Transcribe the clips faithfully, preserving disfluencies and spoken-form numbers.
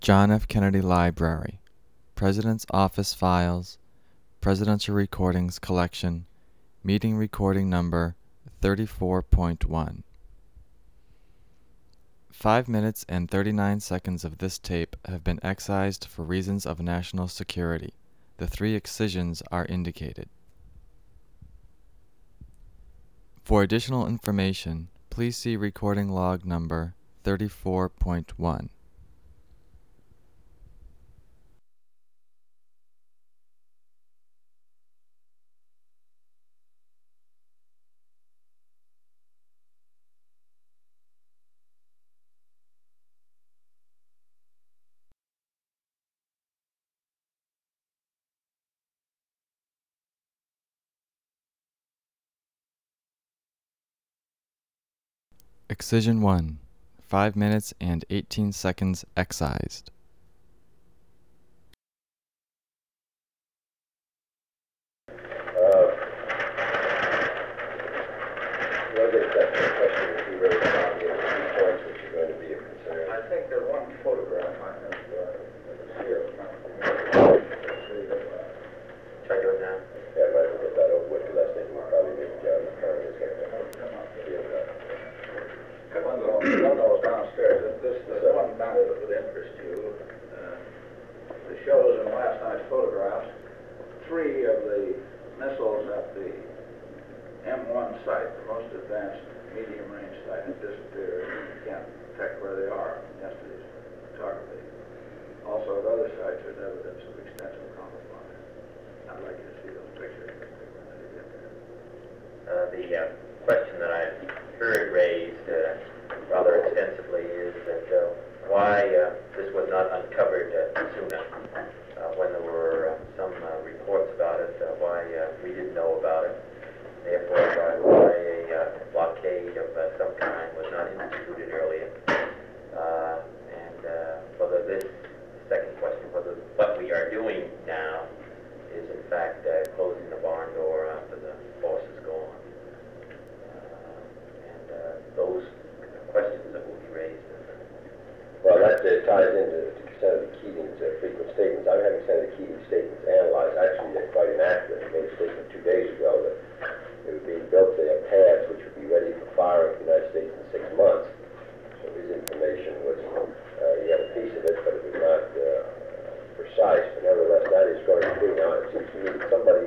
John F. Kennedy Library, President's Office Files, Presidential Recordings Collection, Meeting Recording Number thirty-four point one. Five minutes and thirty-nine seconds of this tape have been excised for reasons of national security. The three excisions are indicated. For additional information, please see recording log number thirty-four point one. Excision one. Five minutes and eighteen seconds excised. I think there's one photograph I have uh, here. Try to do it now. Yeah, I might as well get that over with, because I think we'll probably make John McCartney is going to One of those, one of those downstairs. This, this one down there that would interest you. Uh, it shows in last night's photographs three of the missiles at the M one site, the most advanced medium-range site, have disappeared. You can't detect where they are in yesterday's photography. Also, at other sites, there's evidence of extensive camouflage. I'd like you to see those pictures when you get there. Uh, the uh, question that I heard raised uh, rather extensively is that uh, why uh, this was not uncovered uh, sooner. Uh, when there were uh, some uh, reports about it, uh, why uh, we didn't know about it. Therefore, uh, why a uh, blockade of uh, some kind was not instituted earlier. Uh, and uh, whether this second question, whether what we are doing now is in fact uh, closing the barn door after the force is gone. Uh, and uh, those questions that will be raised. Well, that uh, ties into to Senator Keating's uh, frequent statements. I'm having Senator Keating's statements analyzed. Actually, they're quite inaccurate. He made a statement two days ago that it would be built their pads which would be ready for firing for the United States in six months. So his information was, uh, he had a piece of it, but it was not uh, precise. But nevertheless, that is going to be. Now, it seems to me that somebody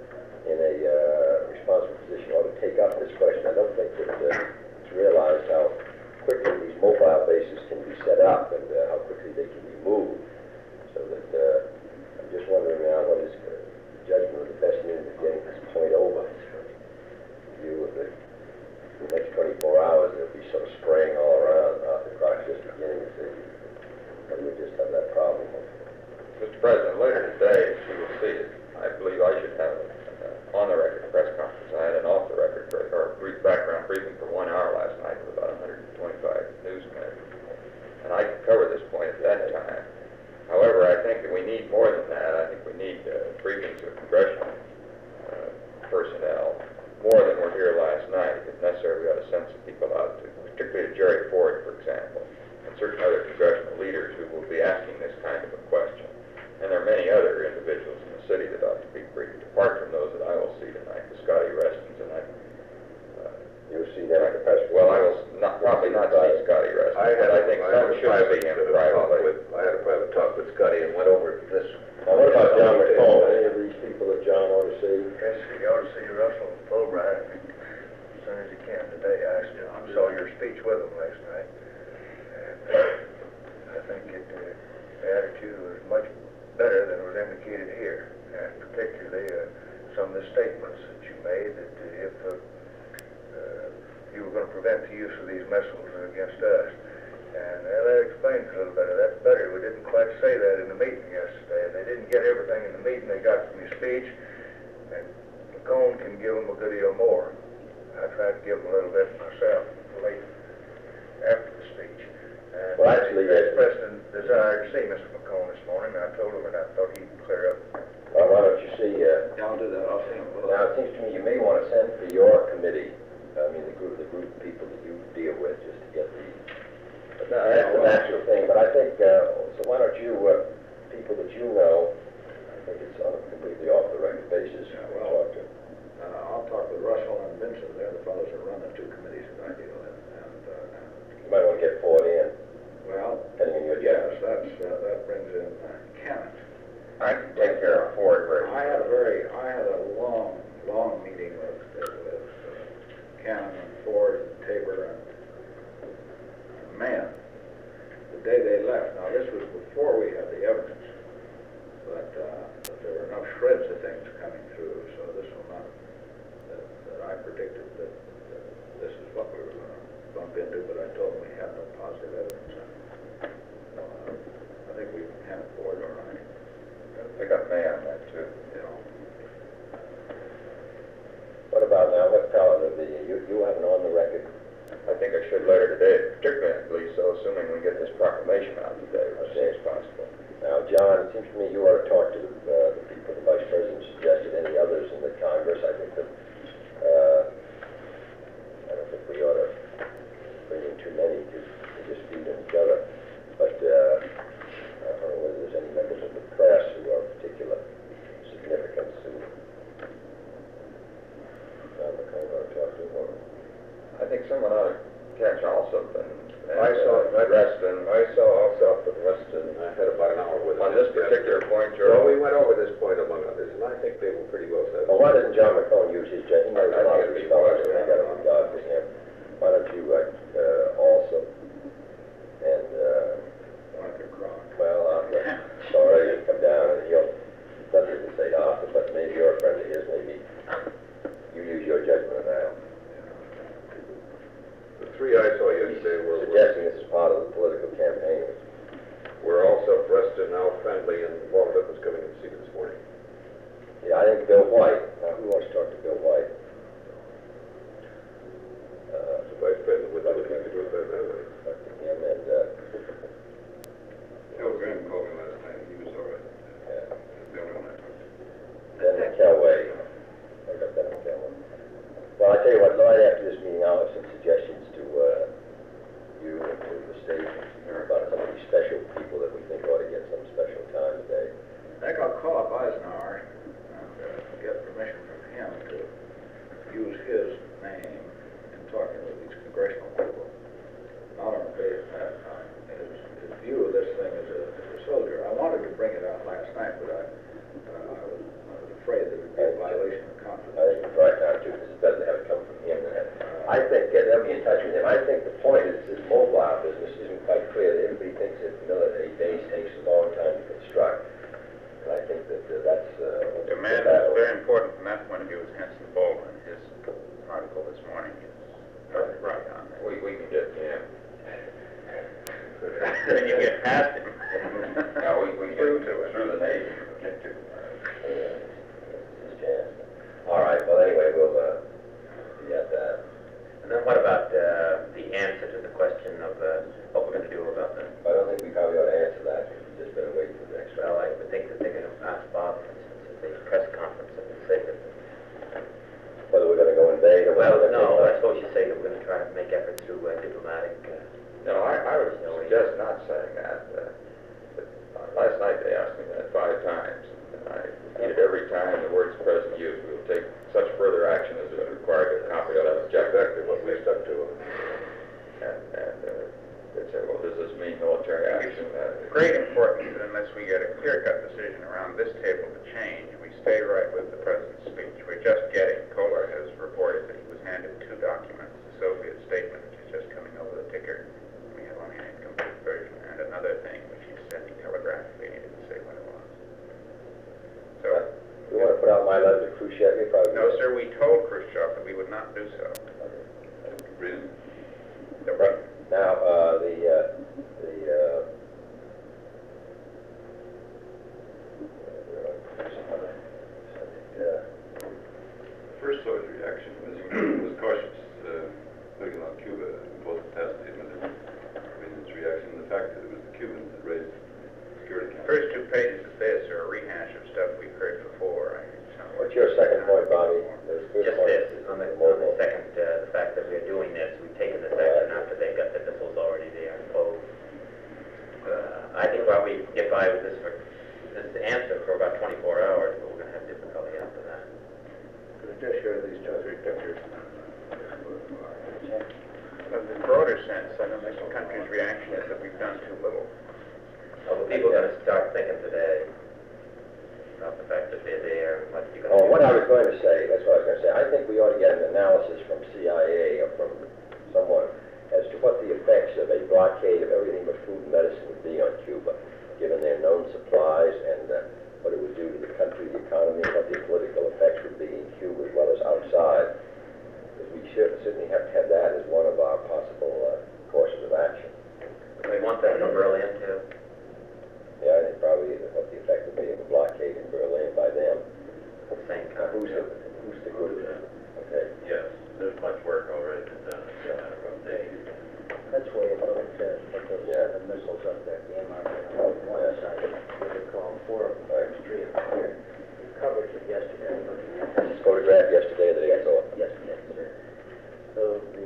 in a uh, responsible position ought to take up this question. I don't think that uh, it's realized how quickly these mobile bases can be set up and uh, how quickly they can be moved. So that uh, I'm just wondering now what is the judgment of the best means of getting this point over. View of the, the next twenty-four hours, there'll be some spraying all around off the clock just beginning to see. But we just have that problem. Mister President, later today, you will see it. I believe I should have an uh, on-the-record press conference. I had an off-the-record or brief background briefing for one hour last night with about one hundred twenty-five newsmen. And I could cover this point at that time. However, I think that we need more than that. I think we need uh, briefings of congressional uh, personnel, more than were here last night. If necessary, we ought to send some people out, to, particularly to Jerry Ford, for example, and certain other congressional leaders who will be asking this kind of a question. And there are many other individuals in the city that ought to be briefed, apart from those that I will see tonight, the Scotty Restons, and I. Uh, You'll see that in the press. well, I will not, probably not see Scotty Restons, I but I think I some should see him privately. with, I had a private talk with Scotty and went over this. Now, what about John McComb? Any of these people that John ought to see? Yes, you ought to see Russell Fulbright as soon as you can today. I saw your speech with him last night. And uh, I think it, uh, the attitude was much better than was indicated here. And particularly uh, some of the statements that you made that uh, if uh, uh, you were going to prevent the use of these missiles against us. And uh, that explains a little better. That's better. We didn't quite say that in the meeting yesterday. They didn't get everything in the meeting they got from your speech. And McComb can give them a good deal more. I tried to give them a little bit myself late after the speech. And Well, actually, I uh, expressed a desire to see Mister McComb this morning. I told him that I thought he'd clear up. Well, why don't you see, uh, Yeah, I'll do that. I'll see him. now it seems to me you may want to send for your committee, I mean the group, the group of people that you deal with, just to get the, the No, that's the natural thing, but I think, uh, so why don't you, uh, people that you know, I think it's on a completely off-the-record basis, you Yeah, can well, talk to. Uh, I'll talk with Russell and Vincent, they're the fellows that run the two committees that I deal with, and, uh, You might want to get Ford in, well, depending on your yes, judgment. that's, uh, that brings in uh, Cannon. I can take care of Ford versus. I had a very, I had a long, long meeting with, with uh, Cannon and Ford and Tabor and and Mann the day they left. Now, this was before we had the evidence, but, uh, but there were enough shreds of things coming through, so this will not, that, that I predicted that, that this is what we were going to bump into, but I told them we had no positive evidence. And, uh, I think we can handle Ford all right. I got May on that too. You know, What about now, what Colin, the, you, you have an on-the-record, I think I should later today, particularly so assuming we get this proclamation out today as soon as possible. now, John, it seems to me you ought to talk to the, uh, the people the Vice President suggested, any others in the Congress. I think that, uh, I don't think we ought to bring in too many to, to just feed on each other. But, uh, I don't know whether there's any members of the press who are of particular significance who John McCone ought to talk to, or I think someone ought to catch Alsop and, and I saw, uh, Reston. I saw also with Weston, I had about an hour with him. On this particular point, Well, we Joe, went over this point among others, and I think they were pretty well said. well, why doesn't John McCone use his jet? He knows a I lot think of it'd these be fellows, wise and to I got a have him. regard for him. Why don't you, uh, uh, also, and, uh, Arthur Crock. well, Arthur, sorry, you come down and he'll, nothing to say to Arthur, but maybe you're a friend of his, maybe you use your judgment on that. The three I saw yesterday were, Suggesting this is part of the political campaign. were also Weston, Al Friendly, and Walter was coming to see this morning. Yeah, I think Bill White, now who wants to talk to Bill White? Uh, The Vice President would like to do it that way. talk to him and, uh, Bill Graham called me last night, he was all right. yeah. The only one I talked to. Ben McElway. I got Ben McElway. Well, I tell you what, right after this meeting, I'll have some suggestions to, uh, you and to the state about some of these special people that we think ought to get some special time today. I think I'll call up Eisenhower and uh, get permission from him to use his name in talking with these congressional people. Not on base, uh, his, his view of this thing as a, as a soldier. I wanted to bring it out last night, but I, uh, I was I was afraid that it would be a violation of I confidence. think it's right now too, because it's better to have it come from him than have, I think, uh, they'll be in touch with him. I think the point is, this mobile business isn't quite clear. Everybody thinks that military base takes a long time to construct. And I think that uh, that's, uh. The man who's very important from that point of view is Henson Baldwin. His article this morning is very right on that. we, we can get, yeah. When you get past him. No, we, we can Through get to it. through the Navy. Get to, Yeah, this is chance. All right, well, anyway, we'll, uh, be at that. And then what about uh, the answer to the question of uh, what we're going to do about the, I don't think we probably ought to answer that, because we just better wait for the next well, I round. would think that they're going to ask Bob, for instance, at the press conference and say that, Whether we're gonna go invade or well, whether. we're no, gonna- I suppose you say that we're going to try to make efforts through uh, diplomatic, uh, no, I, I would suggest not saying that. uh, but, uh, Last night they asked me that five times, and I repeated every time the words present used. We will take such further action as is required to accomplish that objective. Exactly what we stuck to. And, and, uh, they said, well, does this mean military action? Uh, Great importance that unless we get a clear-cut decision around this table to change, we stay right with the president's speech. We're just getting, Kohler has reported that he was handed two documents, the Soviet statement, which is just coming over the ticker. We have only an incomplete version, and another thing which he's sending telegraphically, he didn't say what it was. So, You wanna put out my letter to Khrushchev, you probably. no, sir, we told Khrushchev that we would not do so. Really? That we, Now, uh, the, uh, the, uh, uh, First Soviet reaction was, was cautious, uh, looking on Cuba, both past the President's reaction, and the fact that it was the Cubans that raised security council. first two pages of this are a rehash of stuff we've heard before. I- what's your second point, Bobby? The first just point this, is on the, mobile. on the second, uh, the fact that we're doing this, we've taken this action after they've got the missiles already there, posed. by with this, this answer for about twenty-four hours, but we're going to have difficulty after that. Could I just share these two or three pictures? In the broader sense, I don't think the country's reaction is that we've done too little. Well, people are going to start thinking today about the fact that they're there, what you're going Oh, to do. what I was going to say, that's what I was going to say, I think we ought to get an analysis from C I A or from someone as to what the effects of a blockade of everything but food and medicine would be on Cuba, given their known supplies and uh, what it would do to the country, the economy, and what the political effects would be in Cuba as well as outside. Because we should certainly have to have that as one of our possible uh, courses of action. They want that in Berlin too. Yeah, I think probably what the effect would be of a blockade in Berlin by them. Same Now, kind. who's the, who's the group? Okay. Yes, there's much work already been done. That's way above it, uh, but those Yeah. seven missiles up there, the M R K on one side, what they call four of them, three of them here. We covered it yesterday, looking at This is photographed yesterday that they saw. yesterday. So the,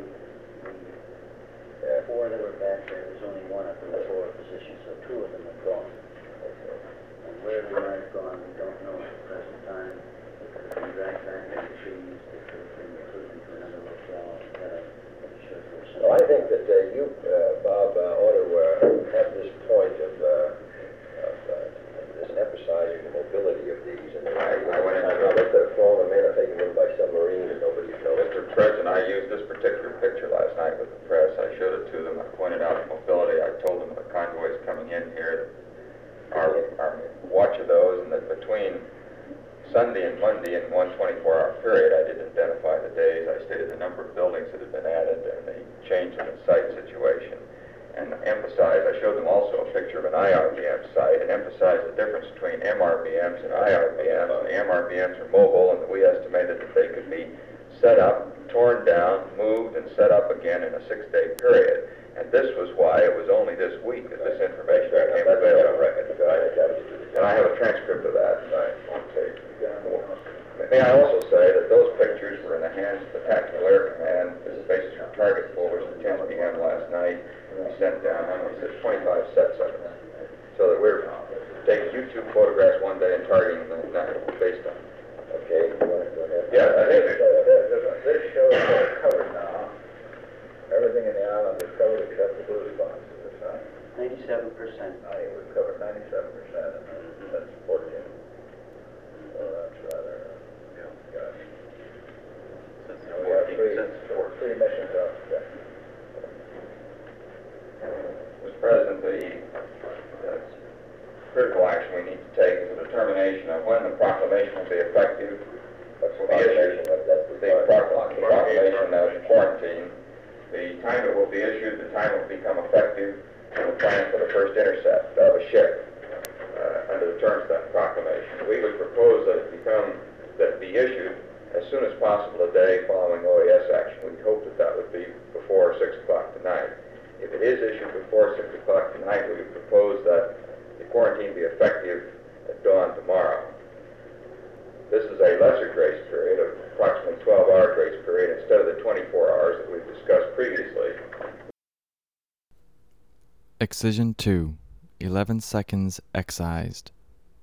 the four that were back there, there's only one up in the forward position, so two of them have gone. And where they might have gone, we don't know at the present time. They could have been dragged back in the trees, they could have been taken to another locale, uh, sure for some. Well, I think that uh, you, uh, Bob, uh, ought to uh, have this point of, uh, of uh, this emphasizing the mobility of these. And I- I went into They could have flown them in or taken them in by submarine and nobody would know. Mister President, I used this particular picture last night with the press. I showed it to them. I pointed out the mobility. I told them the convoys coming in here are, are watch of those, and that between Sunday and Monday in one twenty-four hour period, I didn't identify the days. I stated the number of buildings that had been added and the change in the site situation. And emphasized, I showed them also a picture of an I R B M site and emphasized the difference between M R B Ms and I R B Ms. And the M R B Ms are mobile, and that we estimated that they could be set up, torn down, moved, and set up again in a six-day period. And this was why it was only this week that this information became That's on available. record. I think that was the And I have a transcript of that. Okay. May I also say that those pictures were in the hands of the Tactical Air Command as a basis for target forwards at ten p m last night. We sent down, how many, said twenty-five sets of them. So that we're taking YouTube photographs one day and targeting them the next based on. Okay, you want to go ahead? Yeah, I think This, it- uh, this shows they're covered now. Everything in the island is covered except the blue spots, is this right? Ninety-seven percent. I think we've covered ninety-seven percent, and that's fourteen. So that's rather, yeah, gosh. Since We have three, since four. three missions up there. Mister President, the uh, critical action we need to take is a determination of when the proclamation will be effective. What's the will be issued. proclamation? That's the The procla- the proclamation of quarantine, the time it will be issued, the time it will become effective, and the plan for the first intercept of a ship uh, under the terms of that proclamation. We would propose that it become, that it be issued as soon as possible a day following O A S action. We hope that that would be before six o'clock tonight. If it is issued before six o'clock tonight, we would propose that the quarantine be effective at dawn tomorrow. This is a lesser grace period of approximately twelve hour grace period instead of the twenty-four hours that we've discussed previously. Excision two. eleven seconds excised.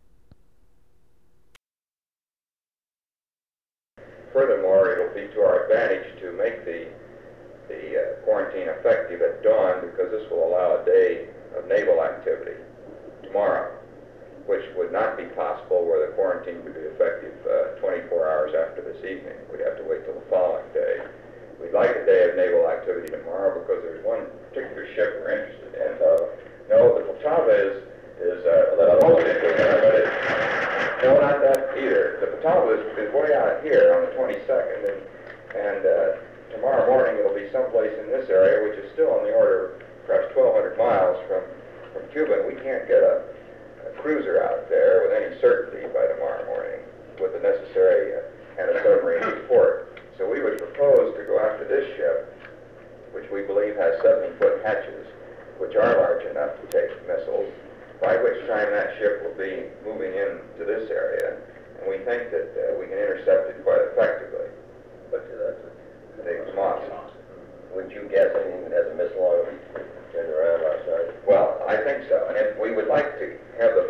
Furthermore, it'll be to our advantage to make the, the uh, quarantine effective at dawn, because this will allow a day of naval activity tomorrow, which would not be possible where the quarantine would be effective uh, twenty-four hours after this evening. We'd have to wait till the following day. We'd like a day of naval activity tomorrow because there's one particular ship we're interested in. Uh, no, the Poltava is, is uh, posted there, but it's, no, not that either. The Poltava is, is way out here on the twenty-second, and, and uh, tomorrow morning it'll be someplace in this area, which is still on the order of perhaps twelve hundred miles from, from Cuba, and we can't get a, a cruiser out there with any certainty by tomorrow morning with the necessary uh, and a submarine support. So we would propose to go after this ship, which we believe has seventy-foot hatches, which are large enough to take missiles, by which time that ship will be moving into this area, and we think that uh, we can intercept it quite effectively. But uh, that's The Moss. Would you guess anything that has a missile on it turned around last night? Well, I think so, and if we would like to have the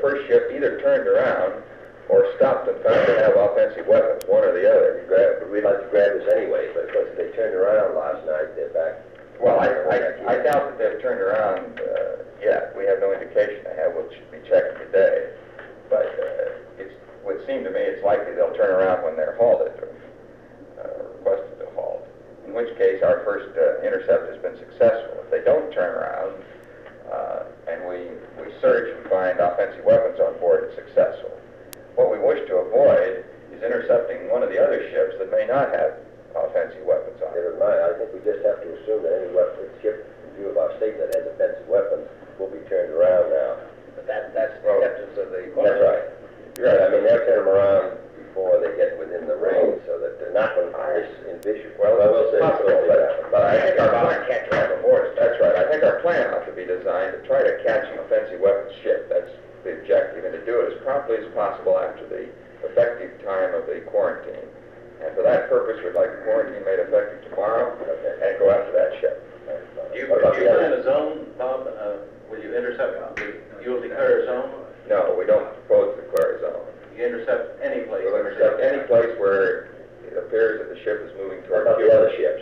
first ship either turned around or stopped and found to have offensive weapons, one or the other. Grab, we'd like to grab this anyway, but of course, if they turned around last night, they're back. Well, I, I, I doubt that they've turned around uh, yet. We have no indication they have. We'll be checking today. But uh, it would seem to me it's likely they'll turn around when they're halted or uh, requested to halt, in which case our first uh, intercept has been successful. If they don't turn around uh, and we, we search and find offensive weapons on board, it's successful. What we wish to avoid is intercepting one of the other ships that may not have offensive weapons on it. Never mind, I think we just have to assume that any weapon, ship, in view of our statement, that has offensive weapons, will be turned around now. But that, that's the Well, acceptance of the... That's right. You're right, I mean, they'll turn them around before they get within the range, so that they're not going to envision. Well, I will say, it's possible. don't let happen. But I think our About plan, catch them aboard. that's right. I think our plan ought to be designed to try to catch an offensive weapons ship. That's the objective, and to do it as promptly as possible after the effective time of the quarantine. And for that purpose, we'd like the quarantine made effective tomorrow and go after that ship. Do you, What about do you the plan other? a zone, Bob? Uh, will you intercept, you'll declare a zone? No, we don't propose to declare a zone. You intercept any place? We'll intercept any place where it appears that the ship is moving What toward about the Cuba. other ships?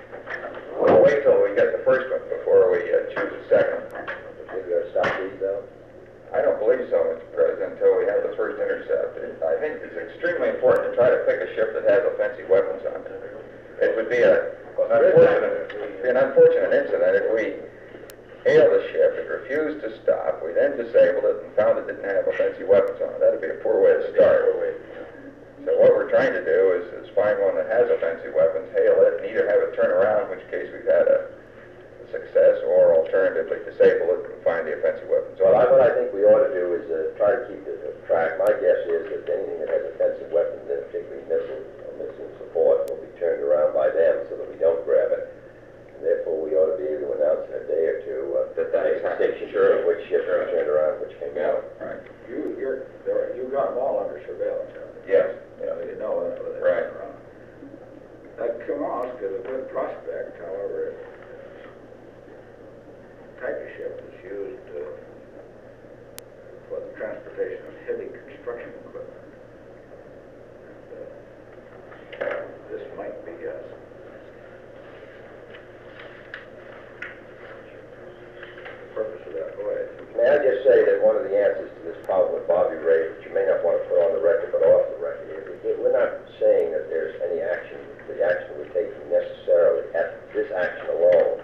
We'll wait till we get the first one before we uh, choose a second. Think we ought to stop these, though? I don't believe so, Mister President, until we have the first intercept. It- I think it's extremely important to try to pick a ship that has offensive weapons on it. It would be a unfortunate, be an unfortunate incident if we hailed the ship, it refused to stop, we then disabled it and found it didn't have offensive weapons on it. That'd be a poor way to start. So what we're trying to do is, is find one that has offensive weapons, hail it, and either have it turn around, in which case we've had a success, or alternatively disable it and find the offensive weapons. Well, I, what I think we ought to do is uh, try to keep it uh, track. My guess is that anything that has offensive weapons, and particularly missiles or missile support, will be turned around by them so that we don't grab it. And therefore, we ought to be able to announce in a day or two uh, That that make is a happening. distinction Sure. between which ships Sure. we turned around, which came out. Right. You, you're, there- you got them all under surveillance. haven't you? Yes. Yeah, you know that's what they're Right. around. That Kursk is a good prospect, however, it- type of ship is used uh, for the transportation of heavy construction equipment. And, uh, this might be us. The purpose of that voyage. May I just say that one of the answers to this problem that Bobby raised, which you may not want to put on the record but off the record, is that we're not saying that there's any action, the action we're taking necessarily at this action alone,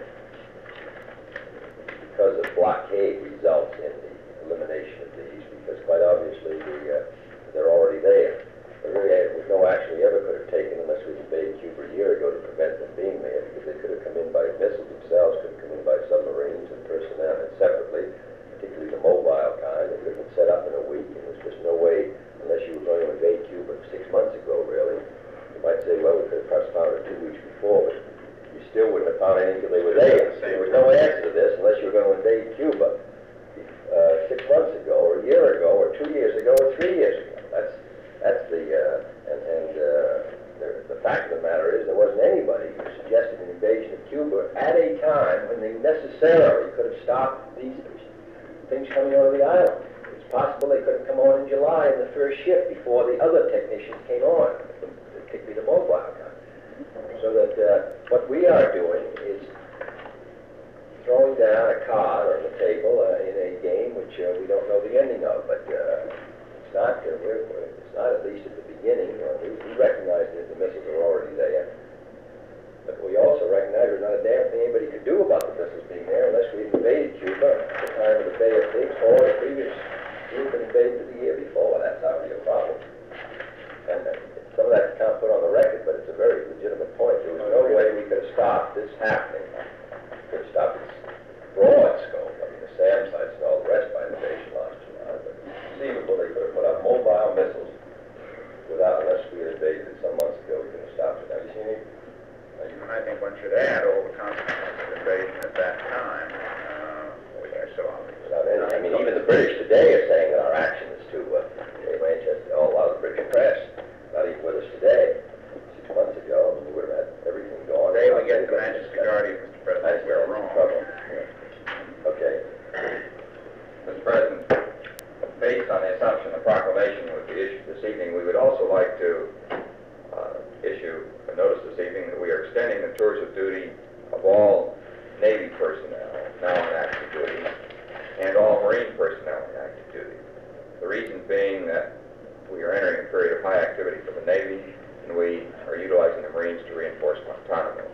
because the blockade results in the elimination of these, because quite obviously the, uh, they're already there. There really was no action we ever could have taken unless we invaded Cuba a year ago to prevent them being there, because they could have come in by missiles themselves, could have come in by submarines and personnel, and separately, particularly the mobile kind, they could have been set up in a week, and there's just no way, unless you were going to invade Cuba six months ago, really. You might say, well, we could have perhaps found it two weeks before, but you still wouldn't have found anything until they were there. There was no answer to this unless you were going to invade Cuba uh, six months ago, or a year ago, or two years ago, or three years ago. That's that's the uh, and, and uh, the, the fact of the matter is there wasn't anybody who suggested an invasion of Cuba at a time when they necessarily could have stopped these things coming out of the island. It's possible they could have come on in July in the first ship before the other technicians came on, particularly the mobile kind. So that uh, what we are doing is throwing down a card on the table uh, in a game which uh, we don't know the ending of, but uh, it's not. Uh, we're, we're, it's not at least at the beginning. Uh, we, we recognize that the missiles are already there, but we also recognize there's not a damn thing anybody could do about the missiles being there unless we invaded Cuba at the time of the Bay of Pigs or the previous group that invaded the year before. That's already a problem. And uh, some of that you can't put on the record, but it's a very legitimate point. There was no way we could have stopped this happening. We could have stopped its broad scope. I mean, the SAM sites and all the rest by invasion last July. But conceivable, they could have put up mobile missiles without, unless we had invaded it some months ago, we could have stopped it. Have you seen it? And I think one should add all the consequences of invasion at that time, uh, which are so obvious. Without any, I mean, even the British today are saying that our action is to uh, Manchester. Oh, a lot of the British press, not even with us today. Six months ago, we would have had everything gone. Today we get the Manchester Guardian, Mister President, we're wrong. Trouble. Yeah. Okay. Mister President, based on the assumption the proclamation would be issued this evening, we would also like to uh, issue a notice this evening that we are extending the tours of duty of all Navy personnel now on active duty and all Marine personnel on active duty. The reason being that we are entering a period of high activity for the Navy, and we are utilizing the Marines to reinforce Guantanamo.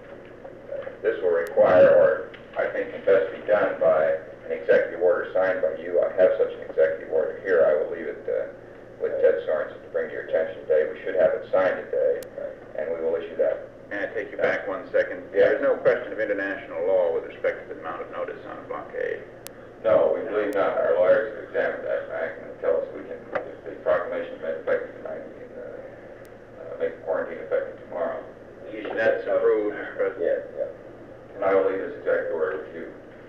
Uh, this will require, or I think can best be done by an executive order signed by you. I have such an executive order here. I will leave it uh, with Ted Sorensen to bring to your attention today. We should have it signed today, and we will issue that. May I take you back one second? Yeah. There's no question of international law with respect to the amount of notice on a blockade. No, we believe not. Our lawyers have examined that fact and tell us we can, if the proclamation is made effective tonight, we can uh, uh, make quarantine effective tomorrow. That's approved, Mister President. Yeah, yeah. And I will leave this executive order with you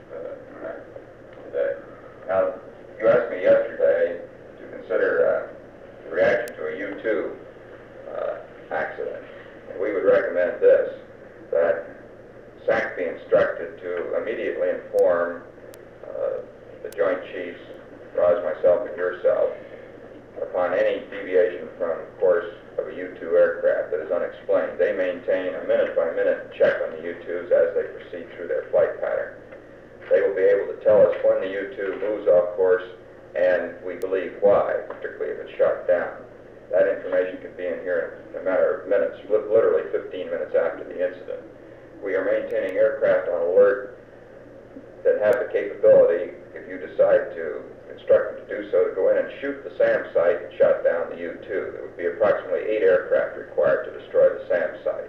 uh, today. Now, you asked me yesterday to consider uh, the reaction to a U two uh, accident. And we would recommend this, that S A C be instructed to immediately inform uh, the Joint Chiefs, Roz, myself, and yourself, upon any deviation from course of a U two aircraft that is unexplained. They maintain a minute-by-minute check on the U twos as they proceed through their flight pattern. They will be able to tell us when the U two moves off course, and we believe why, particularly if it's shot down. That information could be in here in a matter of minutes, li- literally fifteen minutes after the incident. We are maintaining aircraft on alert that have the capability, if you decide to instruct them to do so, to go in and shoot the SAM site and shut down the U two. There would be approximately eight aircraft required to destroy the SAM site.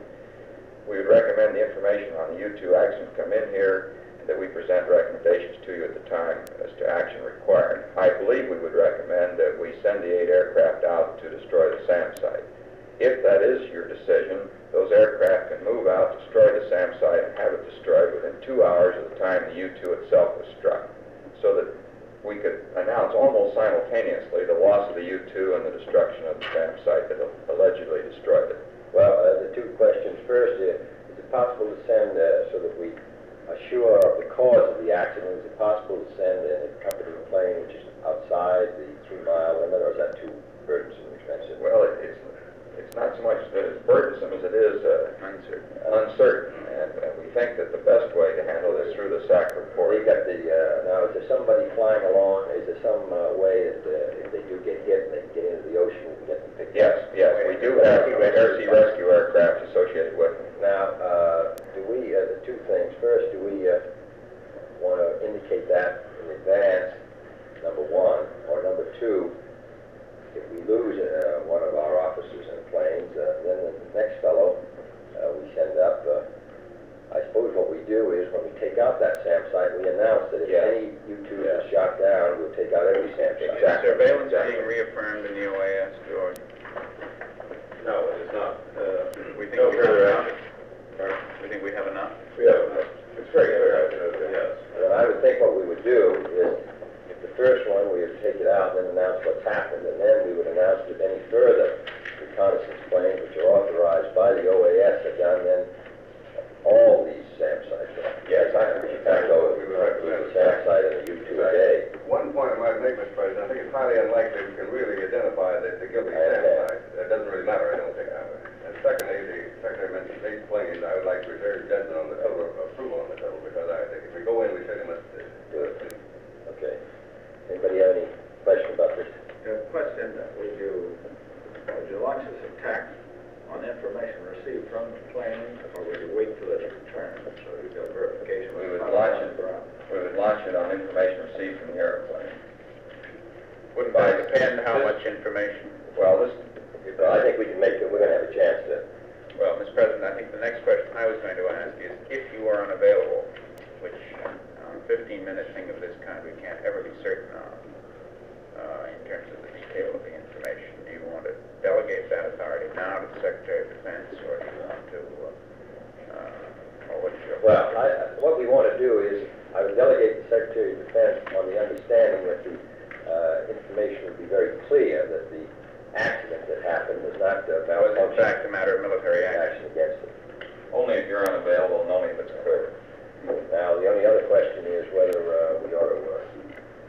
We would recommend the information on the U two accident come in here, and that we present recommendations to you at the time as to action required. I believe we would recommend that we send the eight aircraft out to destroy the SAM site. If that is your decision, those aircraft can move out, destroy the SAM site, and have it destroyed within two hours of the time the U two itself was struck, so that we could announce almost simultaneously the loss of the U two and the destruction of the SAM site that allegedly destroyed it. Well, uh, the two questions. First, uh, is it possible to send, uh, so that we are sure of the cause of the accident, is it possible to send an accompanying plane which is outside the three-mile limit, or is that too burdensome and expensive? Well, it, it's it's not so much that it's burdensome as it is uh, Uncertain. uncertain, and, and we think that the best way to handle this through the S A C report. They got the, uh, now, is there somebody flying along? Is there some uh, way that uh, if they do get hit, they can get into the ocean and get them picked Yes, up? yes, we do have air sea rescue aircraft associated with them. Now, uh, do we, uh, the two things. First, do we uh, want to indicate that in advance, number one, or number two, if we lose uh, one of our officers in planes, uh, then the next fellow uh, we send up, uh, I suppose what we do is when we take out that SAM site, we announce that if Yes. any U two is shot down, we'll take out every SAM site. Exactly. Surveillance exactly. being reaffirmed in the O A S, George. No, it is not. Uh, We think no we have further enough? action. We think we have enough? We have enough. It's very clear. Yes. Well, I would think what we would do is, if the first one, we would take it out, then announce what's happened, and then we would announce that any further reconnaissance planes which are authorized by the O A S are done, then all these SAM sites. Yes, I think we should tackle it. We would include the SAM site and the U two a day. One point I might make, Mister President, I think it's highly unlikely we can really identify the, the guilty I understand. SAM site. It doesn't really matter, I don't think. And secondly, the Secretary mentioned eight planes. I would like to reserve judgment on the total, approval on the total, because I think if we go in, we certainly must uh, do it. Okay. Anybody have any question about this? The question, would you, would you launch this attack on information received from the plane, or would you wait till its return, so you get verification? We would launch it, we would launch it on information received from the airplane. Wouldn't that depend how much information? Well, this, Well, I think we can make it, we're gonna have a chance to. Well, Mister President, I think the next question I was going to ask is, if you are unavailable, which on a fifteen-minute thing of this kind we can't ever be certain of, uh, in terms of the detail of the information, do you want to delegate that authority now to the Secretary of Defense, or do you want to, uh, uh, or what's your... Well, I, what we want to do is, I would delegate the Secretary of Defense on the understanding that the uh, information would be very clear that the accident that happened was not uh, was in malfunction. fact a matter of military action. action against it. only if you're unavailable and only if it's clear. Now, the only other question is whether uh, we ought to uh,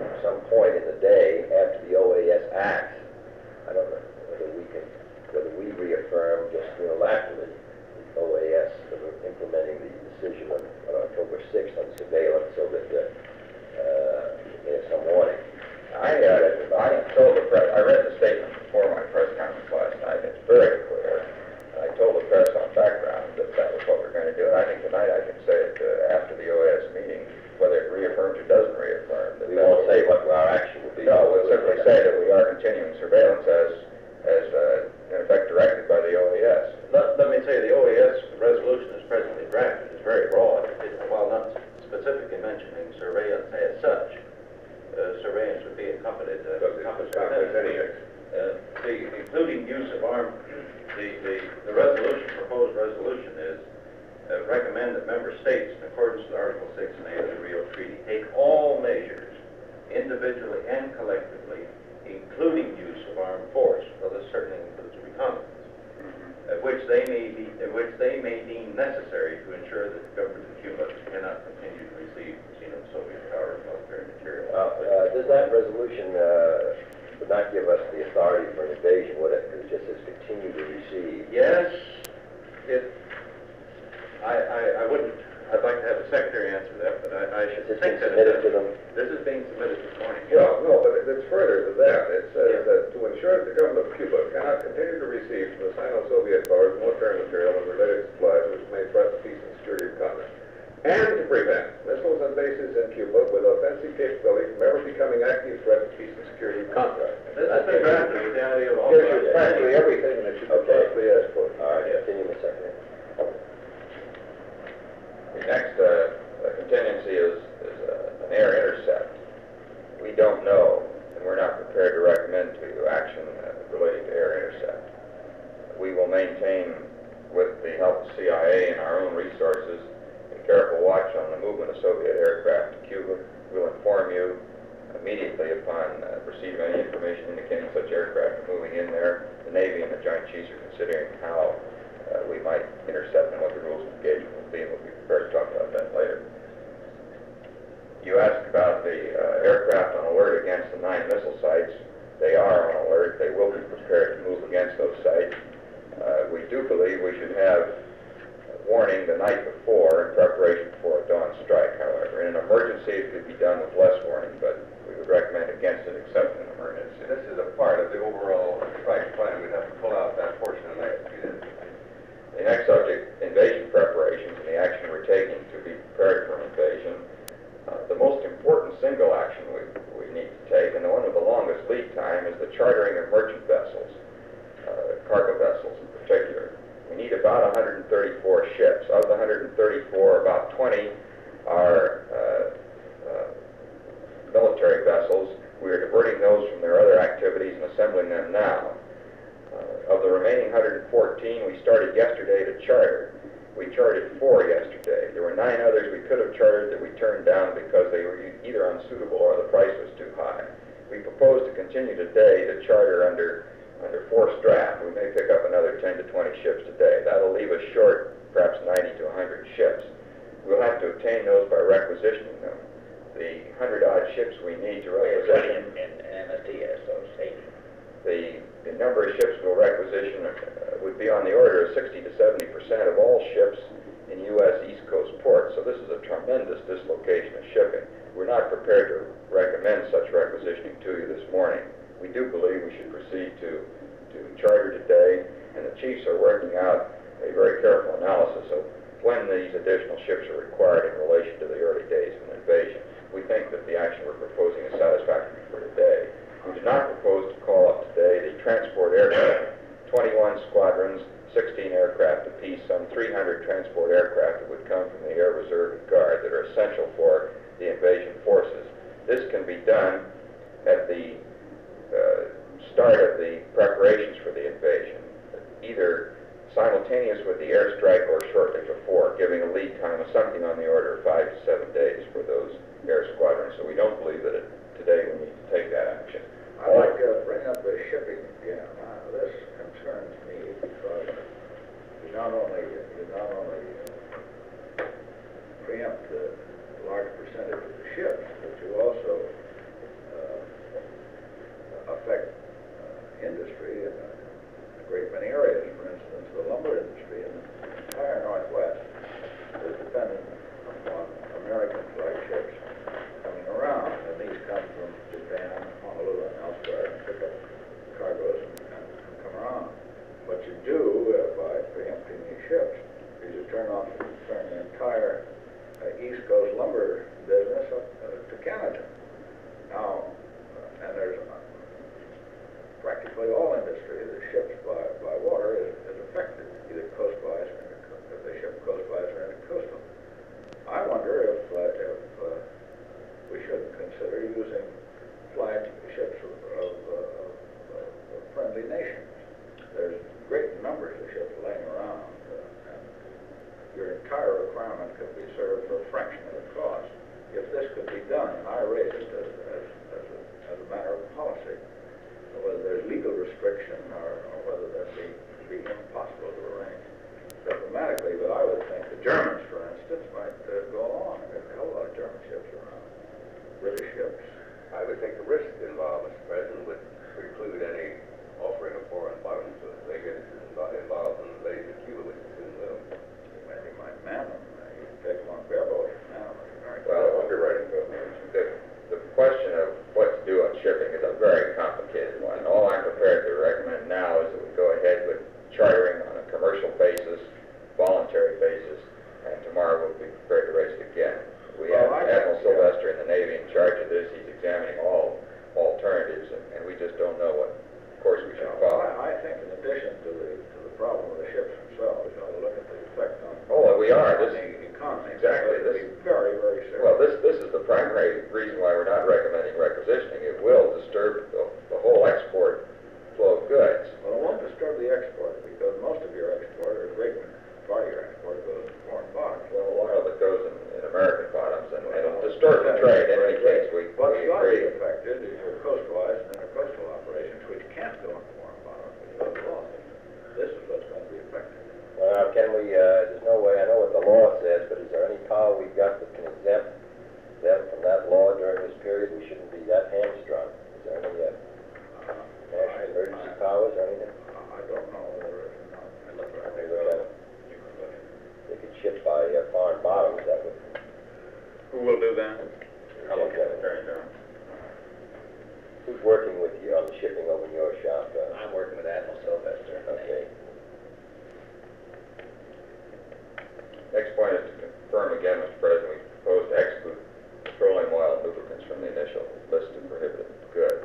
some point in the day after the O A S acts, I don't know whether we can, whether we reaffirm just unilaterally the O A S of implementing the decision on, on October sixth on surveillance so that uh, uh, there's some warning. I, uh, I told the press, I read the statement before my press conference last night. It's very clear. I told the press on background that that was what we're going to do. And I think tonight I can say it uh, after the O A S meeting, whether it reaffirms or doesn't reaffirm. That We that won't will- say what our action will be. No, we'll simply say that we are continuing surveillance as, as uh, in effect directed by the O A S. Let, let me tell you, the O A S resolution is presently drafted. It's very broad. It, while not specifically mentioning surveillance as such, uh, surveillance would be accompanied, uh, accompanied by that. Uh, the, including use of armed, the, the, the resolution, proposed resolution is uh, recommend that member states, in accordance with Article six and eight of the Rio Treaty, take all measures, individually and collectively, including use of armed force. Well, this certainly includes reconnaissance, uh, which they may be, uh, which they may deem necessary to ensure that the government of Cuba cannot continue to receive Soviet power and military material. Uh, uh, does that resolution uh, would not give us the authority for an invasion, would it? Because it just says continue to receive. Yes, it, I, I, I wouldn't, I'd like to have the Secretary answer that, but I, I should Is this think being that submitted it to does. them? This is being submitted this morning. Well, no, but it- it's further than that. It says that to ensure that the government of Cuba cannot continue to receive from the Sino-Soviet powers military material and related supplies which may threaten the peace and security of the continent, and to prevent missiles and bases in Cuba with offensive capability from ever becoming active threat to peace and security of the continent. This has been drafted with the idea of all. Gives you practically everything that you could Okay. possibly ask for. All right, continue in a second. The next uh, uh, contingency is, is uh, an air intercept. We don't know, and we're not prepared to recommend to you action uh, relating to air intercept. We will maintain, with the help of C I A and our own resources, a careful watch on the movement of Soviet aircraft to Cuba. We'll inform you immediately upon uh, receiving any information indicating such aircraft are moving in there. The Navy and the Joint Chiefs are considering how uh, we might intercept and what the rules of engagement will be, and we'll be prepared to talk about that later. You asked about the uh, aircraft on alert against the nine missile sites. They are on alert. They will be prepared to move against those sites. Uh, we do believe we should have warning the night before in preparation for a dawn strike, however. In an emergency, it could be done with less warning, but we would recommend against it except in an emergency. This is a part of the overall strike plan. We'd have to pull out that portion and execute it. The next subject, invasion preparations and the action we're taking to be prepared for an invasion. Uh, the most important single action we, we need to take, and the one with the longest lead time, is the chartering of merchant vessels, uh, cargo vessels in particular. We need about one hundred thirty-four ships. Of the one hundred thirty-four, about twenty are uh, uh, military vessels. We are diverting those from their other activities and assembling them now. Uh, of the remaining one hundred fourteen, we started yesterday to charter. We chartered four yesterday. There were nine others we could have chartered that we turned down because they were either unsuitable or the price was too high. We propose to continue today to charter under under forced draft. We may pick up another ten to twenty ships today. That'll leave us short perhaps ninety to one hundred ships. We'll have to obtain those by requisitioning them. The one hundred odd ships we need to requisition, And M S T S, those eighty. the, the number of ships we'll requisition uh, would be on the order of sixty to seventy percent of all ships in U S East Coast ports. So this is a tremendous dislocation of shipping. We're not prepared to recommend such requisitioning to you this morning. We do believe we should proceed to, to charter today, and the chiefs are working out a very careful analysis of when these additional ships are required in relation to the early days of an invasion. We think that the action we're proposing is satisfactory for today. We do not propose to call up today the transport aircraft, twenty-one squadrons, sixteen aircraft apiece, some three hundred transport aircraft that would come from the Air Reserve and Guard that are essential for the invasion forces. This can be done at the uh, start of the preparations for the invasion, either simultaneous with the airstrike or shortly before, giving a lead time of something on the order of five to seven days for those air squadrons. So we don't believe that it, today we need to take that action. I'd like to bring up the shipping again. Uh, this concerns me because you not only, you not only uh, preempt a large percentage of the ships, but you also jurisdiction, or, or whether that be, be impossible to arrange diplomatically. But I would think the Germans, for instance, might uh, go along. There's a whole lot of German ships around, British ships. I would think the risk involved, Mister President, would preclude any offering of foreign bottoms if they get involved in the ladies of Cuba, which is in the middle. Well, you might man them. You take them on bareboat, man them. Very Well, underwriting, the, the question of what to do on shipping is a very complicated one. All I'm prepared to recommend now is that we go ahead with chartering on a commercial basis, voluntary basis, and tomorrow we'll be prepared to raise it again. We Well, have I- Admiral yeah. Sylvester in the Navy in charge of this. He's examining all alternatives, and, and we just don't know what course we should Well, follow. I, I think in addition to the, to the problem of the ships themselves, you ought to look at the effect on, Oh, we are. on This, the economy. exactly. It would This- be very, very serious. well, this, this is the primary reason why we're not recommending requisitioning. It will disturb the, the whole export flow of goods. Well, it won't disturb the export, because most of your export, or a great part of your export, goes to foreign bottoms. Well, oil that goes in, in American bottoms, and it'll disturb the trade. In any case, we, What's we going to be agree. affected is your coastwise and intercoastal operations, which can't go in foreign bottoms because of law. This is what's going to be affected. Well, can we, uh, there's no way, I know what the law says, but is there any power we've got that can exempt them from that law during this period? We shouldn't be that hamstrung. Is there any, uh, national emergency powers or anything? I don't know whether there is or not. I look Let at me it. look at it. They could ship by uh, foreign bottoms, that would, Who will do that? I'll look at it. Who's working with you on the shipping over in your shop? Uh, I'm working with Admiral Sylvester. Okay. Next point is to confirm again, Mister President, we propose to exclude petroleum oil and lubricants from the initial list of prohibited goods.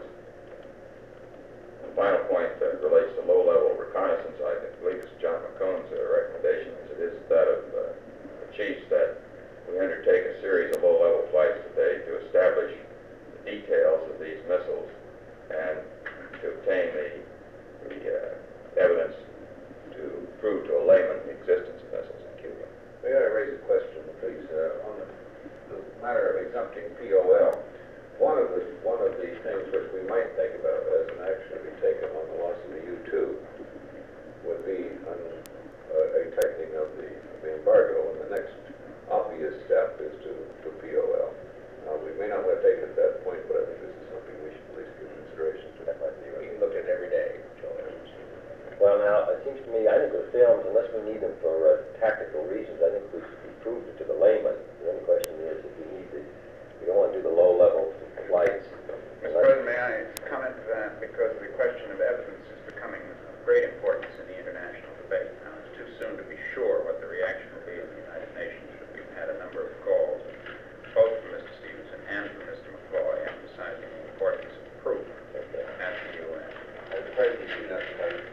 The final point uh, relates to low-level reconnaissance. I believe it's John McCone's uh, recommendation, as it is that of uh, the chiefs, that we undertake a series of low-level flights today to establish the details of these missiles and to obtain the, the uh, evidence to prove to a layman the existence of missiles in Cuba. May I raise a question, please, uh, on the, the matter of exempting P O L? One of the, one of the things which we might think about as an action to be taken on the loss of the U two would be an, uh, a tightening of the, of the embargo, and the next obvious step is to, to P O L. Now, we may not want to take it at that point, but I think this is something we should at least give consideration to. That might be We right. can look at it every day, Joe. Well, now, it seems to me, I think the films, unless we need them for uh, tactical reasons, I think we should be proved to the layman. The only question is if we need the, we don't want to do the low-level flights. Mister President, may I comment to that? Because the question of evidence is becoming of great importance in the international debate. Now, it's too soon to be sure what the reaction will be in the United Nations, but we've had a number of calls, both from Mister Stevenson and from Mister McCoy, emphasizing the importance of proof at the U N. As the President, you know,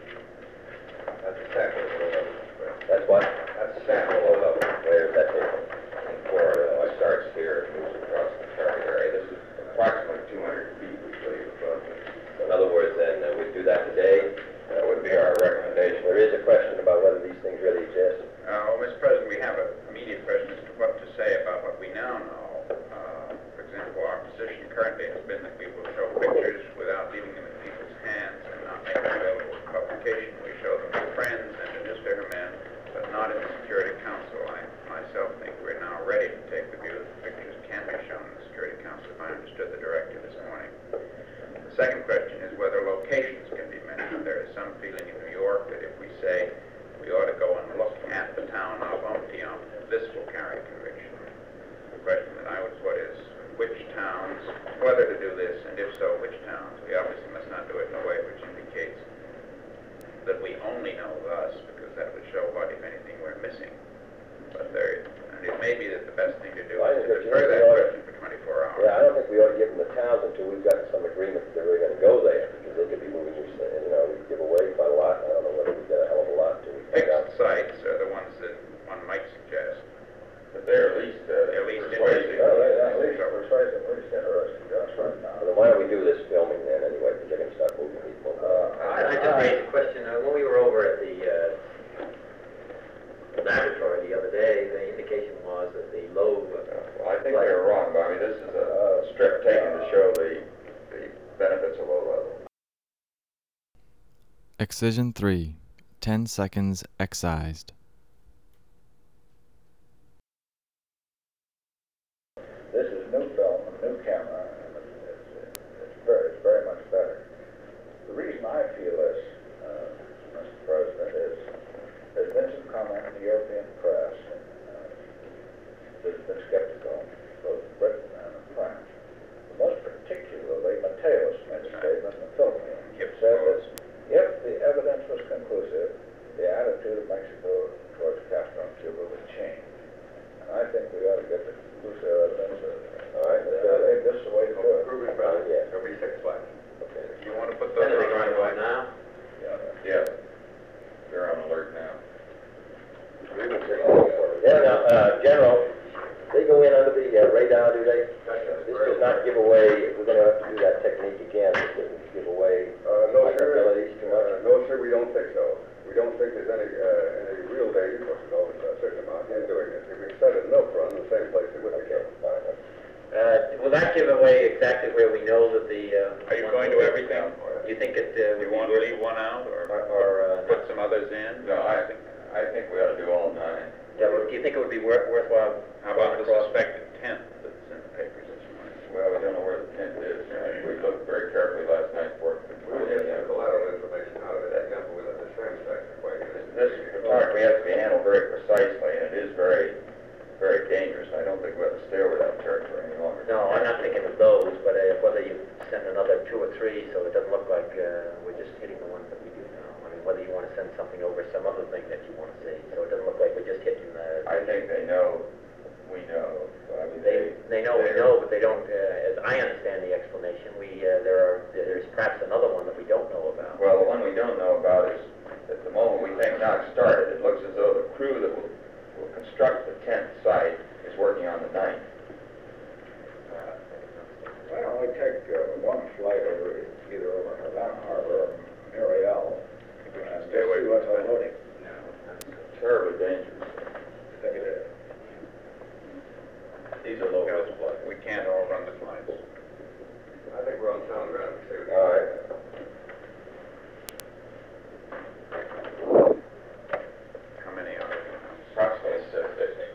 that's a sample of low level. That's what? That's a sample of low level. Where is that taken? In Florida, it starts here and moves across the entire area. This is approximately two hundred feet, we believe, above the. In other words, then, uh, we do that today. That would be our recommendation. There is a question about whether these things really exist. Uh, well, Mister President, we have an immediate question as to what to say about what we now know. Uh, for example, our position currently has been that we will show pictures without leaving them in people's hands and not make them available for publication. We show them to friends and to newspapermen, but not in the Security Council. I myself think we're now ready to take the view that the pictures can be shown in the Security Council, if I understood the directive this morning. The second question is whether locations can be mentioned. There is some feeling in New York that if we say we ought to go and look at the town of Omptium, this will carry conviction. The question that I would put is which towns, whether to do this, and if so, which towns. We obviously must not do it in a way which indicates that we only know us, because that would show what, if anything, we're missing. But there, and it may be that the best thing to do Well, I is think to that you defer know, that we ought to- question for twenty-four hours. Yeah, I don't think we ought to give them the towns until we've got some agreement that they're really going to go there, because they could be moving, you you know, we give away quite a lot. I don't know whether we get a hell of a lot until we find out. Fixed sites are the ones that one might suggest. But they're at least, uh, At least persuasive. interesting. Well, at least persuasive, at least interesting, that's right now. Well, then why don't we do this filming then, anyway, because they're going to start moving people. Uh, I, I just raised a question, uh, when we were over at the, uh, laboratory the other day, the indication was that the low, uh, Well, I think they were wrong, but I mean, this is a strip taken to show the, the benefits of Excision three. ten seconds excised. This is new film, a new camera, and it's, it's, it's, very, it's very much better. The reason I feel this, uh, Mister President, is there's been some comment in the European press uh, that's been skeptical, both Britain and France. Most particularly, Mateus made a statement in the Philippines. He said that if the evidence was conclusive, the attitude of Mexico towards Castro and Cuba would change. And I think we ought to get the conclusive evidence. Of, all right, I think this is the way to do it. Prove it, brother. Yeah. There'll be six flags. Okay. You want to put those Anything on going right on now? Yeah. Yeah, they're on alert now. Yeah, now, uh, General, they go in under the uh, radar, do they? This does not give away, we're gonna have to do that technique again, this doesn't give away Uh, no, sir. liabilities too much. Uh, no, sir, we don't think so. We don't think there's any, uh, any real danger, of course, there's always a certain amount in doing it. If we set a milk run in the same place, it would be killed. Uh, will that give away exactly where we know that the, uh... Are you going to everything? Do you think it, uh, Do would you want be to worth- leave one out, or, Or, or, uh... put some others in? No, I think, I think we ought to do all nine. Yeah, well, do you think it would be worth, worthwhile? How about the going across- suspected tent that's in the papers this morning? Well, we don't know where the tent is. Uh, We looked very carefully last night for it. We will get some collateral information out of it. For example, we let the same section quite This photography has to be handled very precisely, and it is very, very dangerous. I don't think we have to stay over that territory any longer. No, I'm not thinking of those, but uh, whether you send another two or three so it doesn't look like uh, we're just hitting the ones that we do now. I mean, whether you want to send something over, some other thing that you want to see, so it doesn't look like we're just hitting the... I think they know, we know. I mean, They, they know we they're- know, but they don't, uh, as I understand the explanation, we, uh, there are, there's perhaps another one that we don't know about. Well, the one we don't know about is, at the moment we think knock started, it looks as though the crew that will, will construct the tenth site is working on the ninth. Why don't we take uh, one flight over, either over Havana Harbor or Mariel, and Stay away see from what's that. unloading? Terribly dangerous. I think it is. These are low risk flights. We can't all run the flights. I think we're on sound ground. We say we can- All right. How many are there? Approximately six.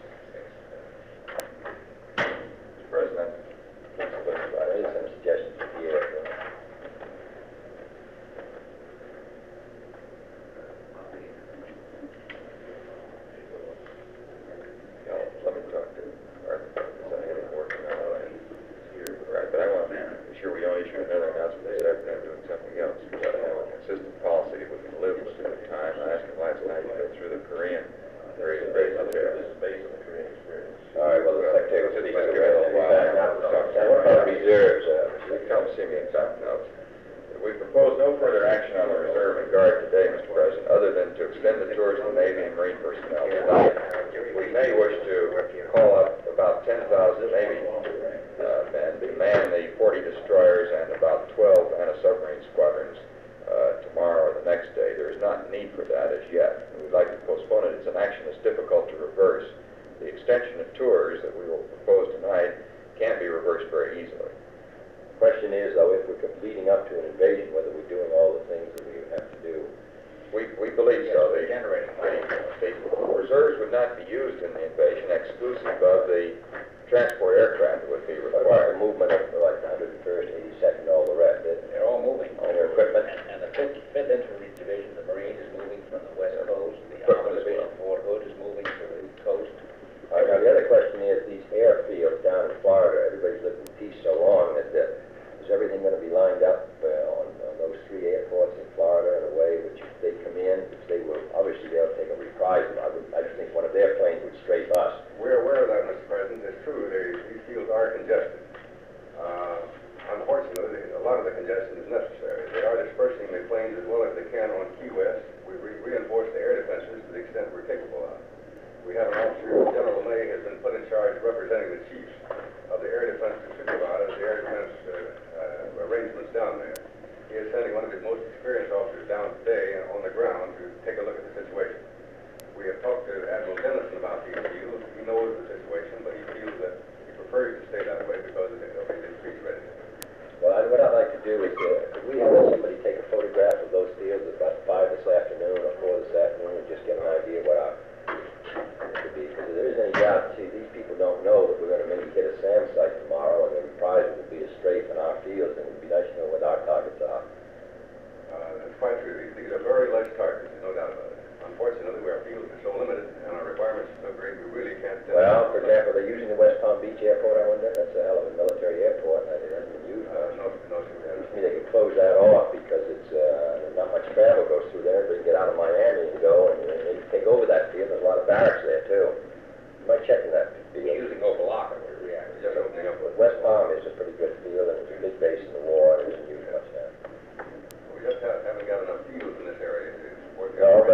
Mister President, I need some suggestions for the air. you know, let me talk to Arthur, because I had him working on it. Right, but I want to be sure we don't issue another announcement this afternoon doing something else. We ought to have a consistent policy that we can live with through the time. I asked him last night to go through the Korean, very, very detail. This is based on the Korean experience. All right, well, the secretary will speak to Let's it give it a little while. Now, what about reserves? You come see me in South Notes. We propose no further action on the reserve and guard today, Mister President, other than to extend the tours to Navy and Marine personnel tonight. We may wish to call up about ten thousand Navy uh, men to man the forty destroyers and about twelve anti-submarine squadrons uh, tomorrow or the next day. There is not need for that as yet. We'd like to postpone it. It's an action that's difficult to reverse. The extension of tours that we will propose tonight can't be reversed very easily. Question is, though, if we're leading up to an invasion, whether we're doing all the things that we have to do. We, we believe so. The, the, the reserves would not be used in the invasion exclusive of the transport aircraft that would be What about required. the movement of, like, the one hundred first, eighty-second, all the rest? They're all moving. All their equipment? And the fifth, fifth Infantry Division, the Marine is moving from the west coast, the Equipment Armored as Division, well. Fort Hood is moving to the coast. All right, now, the other question is, these airfields down in Florida, everybody's lived in peace so long, that, uh, is everything gonna be lined up, uh, on, on those three airports in Florida in a way which if they come in, if they were, obviously they'll take a reprisal. I would, I just think one of their planes would strafe us. We're aware of that, Mister President. It's true, they, these fields are congested. Uh, unfortunately, a lot of the congestion is necessary. They are dispersing the planes as well as they can on Key West. We re- reinforce the air defenses to the extent we're capable of. We have an officer, General May, has been put in charge representing the chiefs of the air defense to supervise the air defense uh, uh, arrangements down there. He is sending one of his most experienced officers down today on the ground to take a look at the situation. We have talked to Admiral Dennison about these fields. He knows the situation, but he feels that he prefers to stay that way because of his increased readiness. Well, I- what I'd like to do is, uh, could we have somebody take a photograph of those fields about five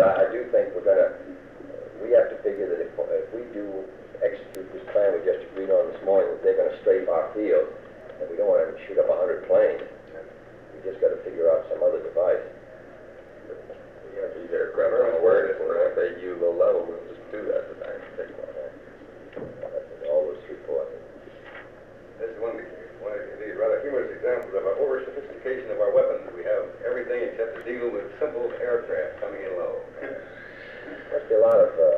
I, I do think we're gonna, we have to figure that if, if we do execute this plan we just agreed on this morning, that they're gonna strafe our field, and we don't wanna shoot up a hundred planes. We just gotta figure out some other device. Yeah, these aircraft on awareness and F A U low level, we'll just do that tonight. Take one. That's all those three ports. This is one, one of these rather humorous examples of our over sophistication of our weapons. We have everything except to deal with simple aircraft coming in low. Must be a lot of uh,